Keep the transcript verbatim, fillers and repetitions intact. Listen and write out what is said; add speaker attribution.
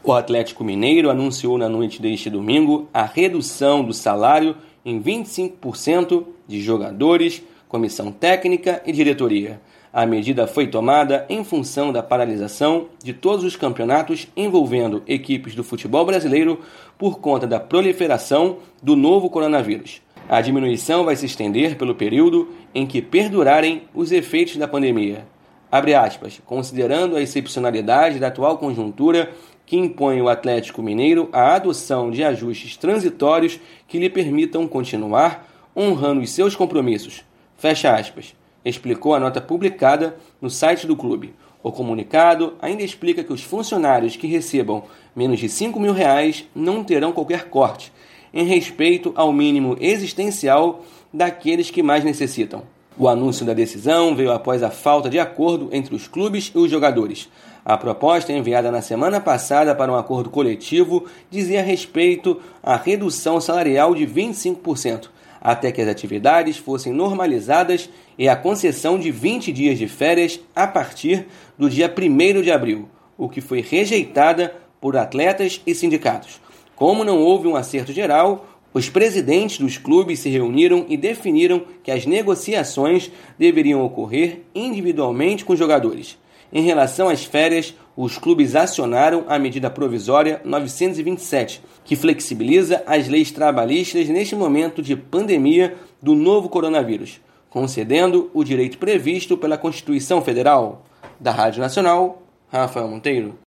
Speaker 1: O Atlético Mineiro anunciou na noite deste domingo a redução do salário em vinte e cinco por cento de jogadores, comissão técnica e diretoria. A medida foi tomada em função da paralisação de todos os campeonatos envolvendo equipes do futebol brasileiro por conta da proliferação do novo coronavírus. A diminuição vai se estender pelo período em que perdurarem os efeitos da pandemia. Abre aspas, considerando a excepcionalidade da atual conjuntura que impõe ao Atlético Mineiro a adoção de ajustes transitórios que lhe permitam continuar honrando os seus compromissos. Fecha aspas. Explicou a nota publicada no site do clube. O comunicado ainda explica que os funcionários que recebam menos de cinco mil reais não terão qualquer corte, em respeito ao mínimo existencial daqueles que mais necessitam. O anúncio da decisão veio após a falta de acordo entre os clubes e os jogadores. A proposta enviada na semana passada para um acordo coletivo dizia respeito à redução salarial de vinte e cinco por cento, até que as atividades fossem normalizadas e a concessão de vinte dias de férias a partir do dia primeiro de abril, o que foi rejeitada por atletas e sindicatos. Como não houve um acerto geral, os presidentes dos clubes se reuniram e definiram que as negociações deveriam ocorrer individualmente com os jogadores. Em relação às férias, os clubes acionaram a medida provisória novecentos e vinte e sete, que flexibiliza as leis trabalhistas neste momento de pandemia do novo coronavírus, concedendo o direito previsto pela Constituição Federal. Da Rádio Nacional, Rafael Monteiro.